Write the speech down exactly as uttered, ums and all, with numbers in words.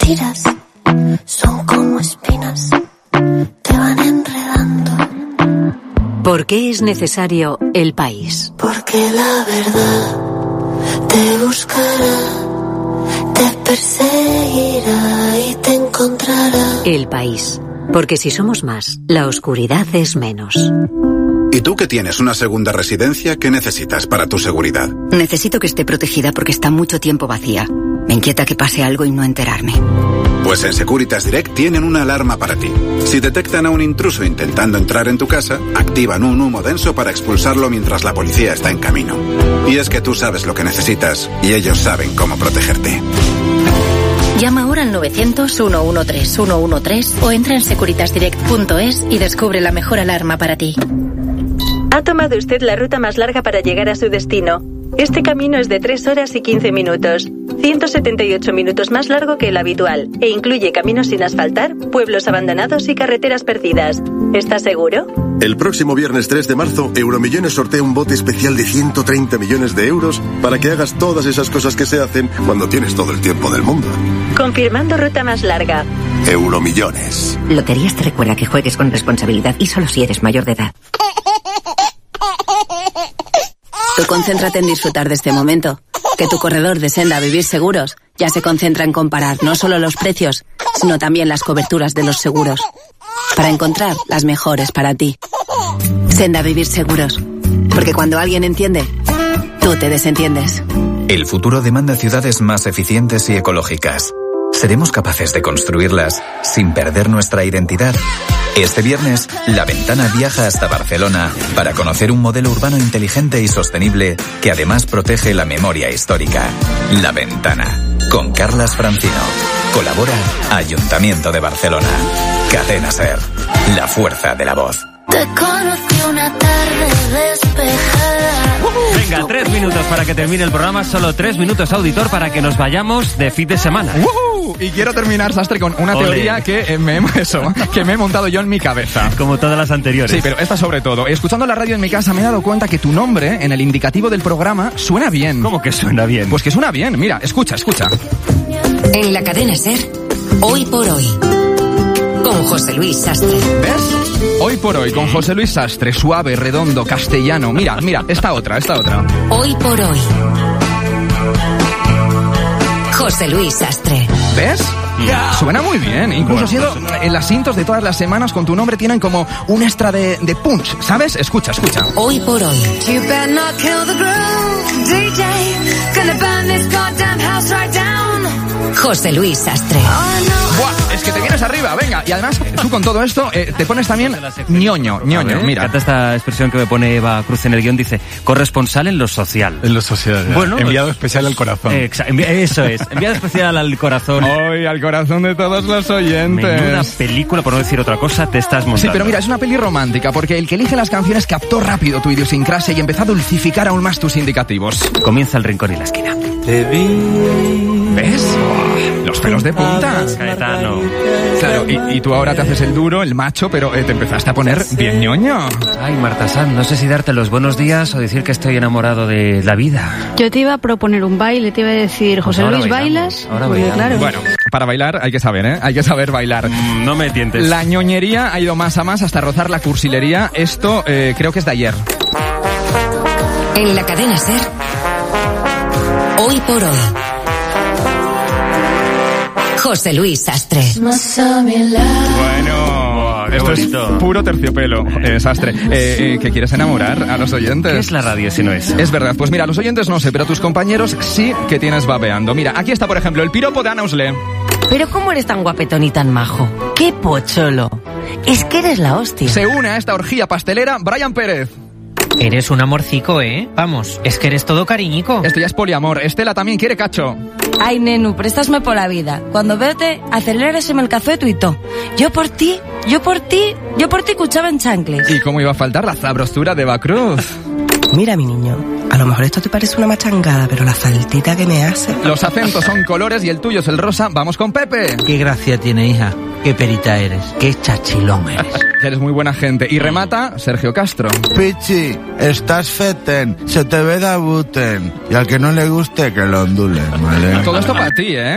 mentiras son como espinas, te van enredando. ¿Por qué es necesario El País? Porque la verdad te buscará, te perseguirá y te encontrará. El País. Porque si somos más, la oscuridad es menos. ¿Y tú que tienes una segunda residencia, qué necesitas para tu seguridad? Necesito que esté protegida porque está mucho tiempo vacía. Me inquieta que pase algo y no enterarme. Pues en Securitas Direct tienen una alarma para ti. Si detectan a un intruso intentando entrar en tu casa, activan un humo denso para expulsarlo mientras la policía está en camino. Y es que tú sabes lo que necesitas y ellos saben cómo protegerte. Llama ahora al novecientos, uno uno tres, ciento trece o entra en securitas direct punto es y descubre la mejor alarma para ti. Ha tomado usted la ruta más larga para llegar a su destino. Este camino es de tres horas y quince minutos, ciento setenta y ocho minutos más largo que el habitual, e incluye caminos sin asfaltar, pueblos abandonados y carreteras perdidas. ¿Estás seguro? El próximo viernes tres de marzo, Euromillones sortea un bote especial de ciento treinta millones de euros para que hagas todas esas cosas que se hacen cuando tienes todo el tiempo del mundo. Confirmando ruta más larga. Euromillones. Loterías te recuerda que juegues con responsabilidad y solo si eres mayor de edad. Tú concéntrate en disfrutar de este momento. Que tu corredor de Senda Vivir Seguros ya se concentra en comparar no solo los precios, sino también las coberturas de los seguros. Para encontrar las mejores para ti. Senda Vivir Seguros. Porque cuando alguien entiende, tú te desentiendes. El futuro demanda ciudades más eficientes y ecológicas. ¿Seremos capaces de construirlas sin perder nuestra identidad? Este viernes, La Ventana viaja hasta Barcelona para conocer un modelo urbano inteligente y sostenible que además protege la memoria histórica. La Ventana, con Carlas Francino. Colabora Ayuntamiento de Barcelona. Cadena SER, la fuerza de la voz. Te conocí una tarde despejada. Venga, tres minutos para que termine el programa, solo tres minutos, auditor, para que nos vayamos de fin de semana. Uh-huh. Y quiero terminar, Sastre, con una Ole. teoría que, eh, me, eso, que me he montado yo en mi cabeza. Como todas las anteriores. Sí, pero esta sobre todo. Escuchando la radio en mi casa me he dado cuenta que tu nombre, en el indicativo del programa, suena bien. ¿Cómo que suena bien? Pues que suena bien. Mira, escucha, escucha. En la cadena SER, Hoy por Hoy, con José Luis Sastre. ¿Ves? Hoy por Hoy, con José Luis Sastre, suave, redondo, castellano. Mira, mira, esta otra, esta otra. Hoy por Hoy, José Luis Sastre. ¿Ves? Suena muy bien. Incluso Bueno, siendo pues, en las cintos de todas las semanas con tu nombre tienen como un extra de, de punch, ¿sabes? Escucha, escucha. Hoy por Hoy. You better not kill the groove, D J. Gonna burn this goddamn house right down. José Luis Sastre. Buah, es que te vienes arriba, venga. Y además, tú con todo esto eh, te pones también ñoño, ñoño, mira. Me encanta esta expresión que me pone Eva Cruz en el guión, dice, corresponsal en lo social. En lo social, bueno, enviado especial al corazón. Eh, exa- envi- eso es, enviado especial al corazón. Hoy al corazón de todos los oyentes. Menuda película, por no decir otra cosa, te estás montando. Sí, pero mira, es una peli romántica, porque el que elige las canciones captó rápido tu idiosincrasia y empezó a dulcificar aún más tus indicativos. Comienza El Rincón y la Esquina. Te vi. ¿Ves? Los pelos de punta. Caetano. Claro, y, y tú ahora te haces el duro, el macho, pero eh, te empezaste a poner bien ñoño. Ay, Marta Sanz, no sé si darte los buenos días o decir que estoy enamorado de la vida. Yo te iba a proponer un baile, te iba a decir, José Pues ahora Luis, bailamos, ¿bailas? ahora Porque, bailamos. claro. Bueno, para bailar hay que saber, ¿eh? Hay que saber bailar. Mm, no me tientes. La ñoñería ha ido más a más hasta rozar la cursilería. Esto eh, creo que es de ayer. En la cadena SER, Hoy por Hoy, José Luis Sastre. Bueno, qué esto bonito. es puro terciopelo, eh, Sastre. Eh, eh, ¿Que quieres enamorar a los oyentes? ¿Qué es la radio si no es? Es verdad, pues mira, los oyentes no sé, pero tus compañeros sí que tienes babeando. Mira, aquí está, por ejemplo, el piropo de Ana Usle. Pero ¿cómo eres tan guapetón y tan majo? ¡Qué pocholo! Es que eres la hostia. Se une a esta orgía pastelera Brian Pérez. Eres un amorcico, ¿eh? Vamos, es que eres todo cariñico. Esto ya es poliamor. Estela también quiere cacho. Ay, nenu, préstasme por la vida. Cuando veote, aceléraseme el cazueto y todo. Yo por ti, yo por ti, yo por ti cuchaba en chancles. ¿Y cómo iba a faltar la sabrosura de Eva Cruz? Mira, mi niño, a lo mejor esto te parece una machangada, pero la faltita que me hace... Los acentos son colores y el tuyo es el rosa. Vamos con Pepe. Qué gracia tiene, hija. Qué perita eres. Qué chachilón eres. Eres muy buena gente. Y remata Sergio Castro. Pichi, estás feten, se te ve da buten. Y al que no le guste, que lo ondulen, ¿vale? Todo esto para ti, ¿eh?